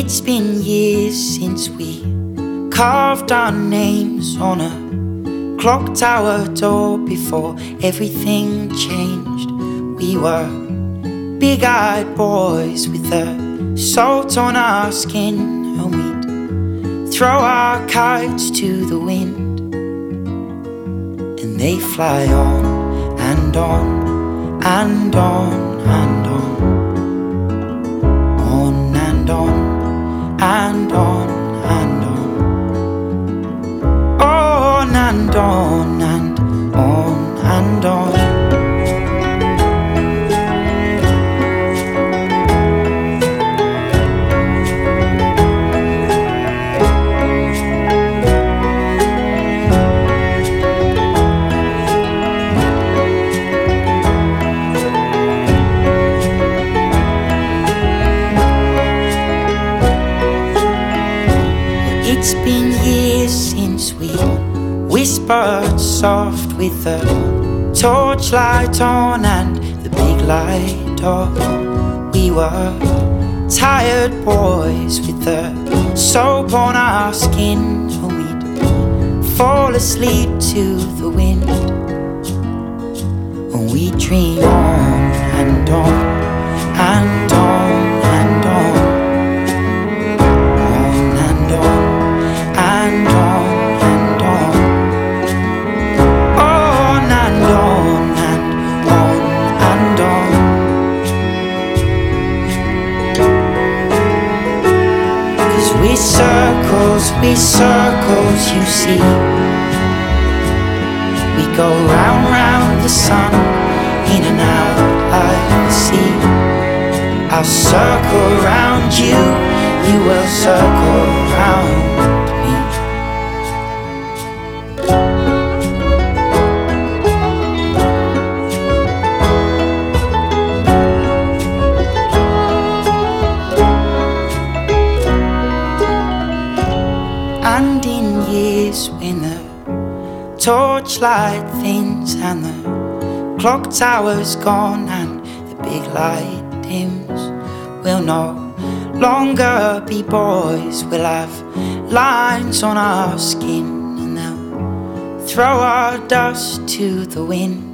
It's been years since we carved our names on a clock tower door before everything changed. We were big-eyed boys with the salt on our skin, and we'd throw our kites to the wind, and they fly on and on and on and on, on and on and on and on, on and on and on and on. It's been years since we whispered soft with the torchlight on and the big light off. We were tired boys with the soap on our skin, and we'd fall asleep to the wind, and we dream on and on and on and on, on and on and on and on, on and on and on and on. 'Cause we circles, you see. We go round, round the sun, in and out like the sea. I'll circle round you, you will circle round me. And in years when the torchlight thins and the clock tower's gone and the big light dims, we'll no longer be boys. We'll have lines on our skin, and they'll throw our dust to the wind,